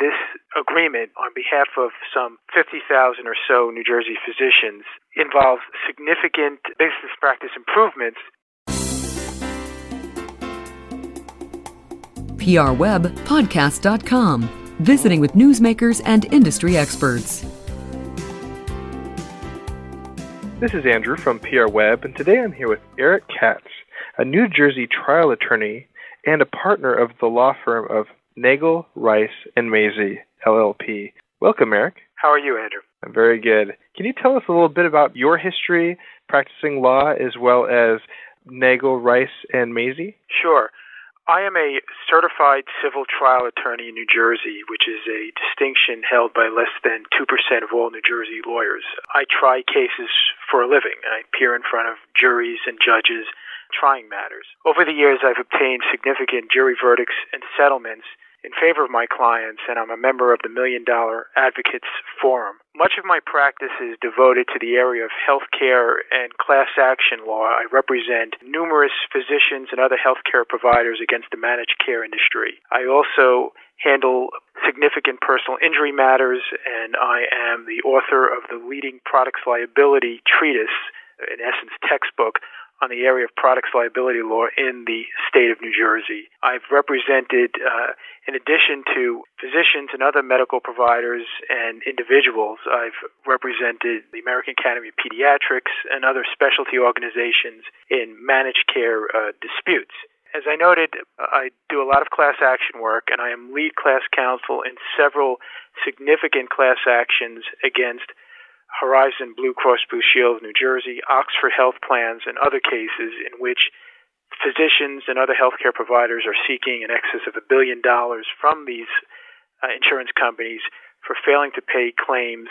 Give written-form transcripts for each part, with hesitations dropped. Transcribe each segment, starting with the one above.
this agreement on behalf of some 50,000 or so New Jersey physicians involves significant business practice improvements. PRWebPodcast.com, visiting with newsmakers and industry experts. This is Andrew from PR Web, and today I'm here with Eric Katz, a New Jersey trial attorney and a partner of the law firm of Nagel, Rice & Mazie, LLP. Welcome, Eric. How are you, Andrew? I'm very good. Can you tell us a little bit about your history practicing law as well as Nagel, Rice & Mazie? Sure. I am a certified civil trial attorney in New Jersey, which is a distinction held by less than 2% of all New Jersey lawyers. I try cases for a living. I appear in front of juries and judges trying matters. Over the years, I've obtained significant jury verdicts and settlements in favor of my clients, and I'm a member of the $1 Million Advocates Forum. Much of my practice is devoted to the area of healthcare and class action law. I represent numerous physicians and other healthcare providers against the managed care industry. I also handle significant personal injury matters, and I am the author of the leading products liability treatise, in essence textbook, on the area of products liability law in the state of New Jersey. I've represented, in addition to physicians and other medical providers and individuals, I've represented the American Academy of Pediatrics and other specialty organizations in managed care disputes. As I noted, I do a lot of class action work, and I am lead class counsel in several significant class actions against Horizon Blue Cross Blue Shield of New Jersey, Oxford Health Plans, and other cases in which physicians and other healthcare providers are seeking in excess of $1 billion from these insurance companies for failing to pay claims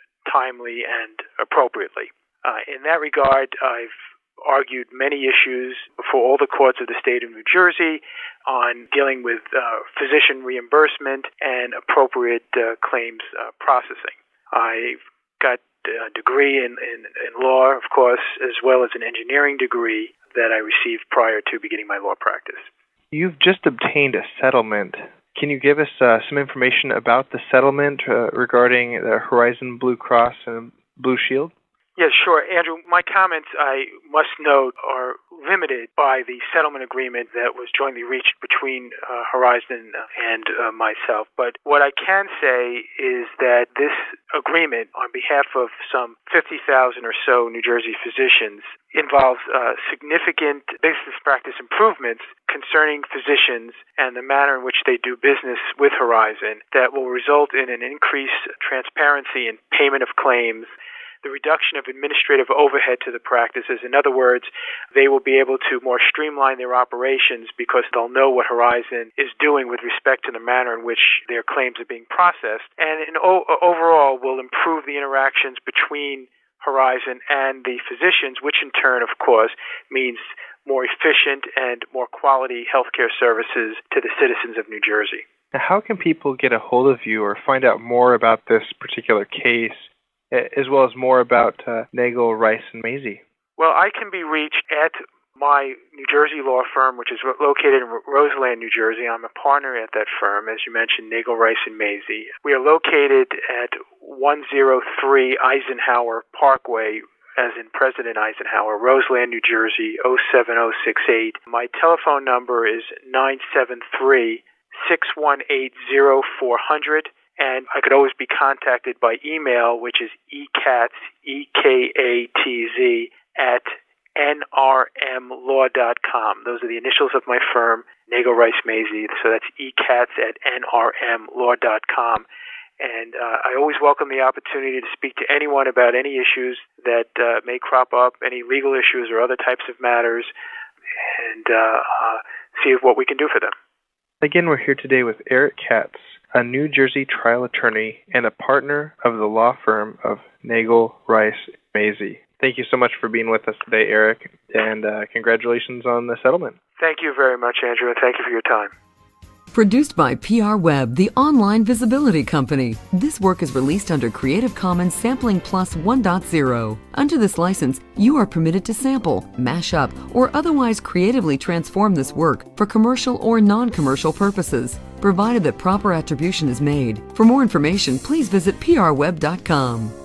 timely and appropriately. In that regard, I've argued many issues before all the courts of the state of New Jersey on dealing with physician reimbursement and appropriate claims processing. I've got a degree in law, of course, as well as an engineering degree that I received prior to beginning my law practice. You've just obtained a settlement. Can you give us some information about the settlement regarding the Horizon Blue Cross and Blue Shield? Yes, sure. Andrew, my comments, I must note, are limited by the settlement agreement that was jointly reached between Horizon and myself. But what I can say is that this agreement on behalf of some 50,000 or so New Jersey physicians involves significant business practice improvements concerning physicians and the manner in which they do business with Horizon that will result in an increased transparency in payment of claims, the reduction of administrative overhead to the practices. In other words, they will be able to more streamline their operations because they'll know what Horizon is doing with respect to the manner in which their claims are being processed. And overall will improve the interactions between Horizon and the physicians, which in turn, of course, means more efficient and more quality healthcare services to the citizens of New Jersey. Now, how can people get a hold of you or find out more about this particular case, as well as more about Nagel, Rice & Mazie? Well, I can be reached at my New Jersey law firm, which is located in Roseland, New Jersey. I'm a partner at that firm, as you mentioned, Nagel, Rice & Mazie. We are located at 103 Eisenhower Parkway, as in President Eisenhower, Roseland, New Jersey, 07068. My telephone number is 973-618-0400. And I could always be contacted by email, which is ekatz, EKATZ, at nrmlaw.com. Those are the initials of my firm, Nagel, Rice & Mazie. So that's ekatz at nrmlaw.com. And I always welcome the opportunity to speak to anyone about any issues that may crop up, any legal issues or other types of matters, and see what we can do for them. Again, we're here today with Eric Katz, a New Jersey trial attorney and a partner of the law firm of Nagel, Rice & Mazie. Thank you so much for being with us today, Eric, and congratulations on the settlement. Thank you very much, Andrew, and thank you for your time. Produced by PR Web, the online visibility company. This work is released under Creative Commons Sampling Plus 1.0. Under this license, you are permitted to sample, mash up, or otherwise creatively transform this work for commercial or non-commercial purposes, provided that proper attribution is made. For more information, please visit prweb.com.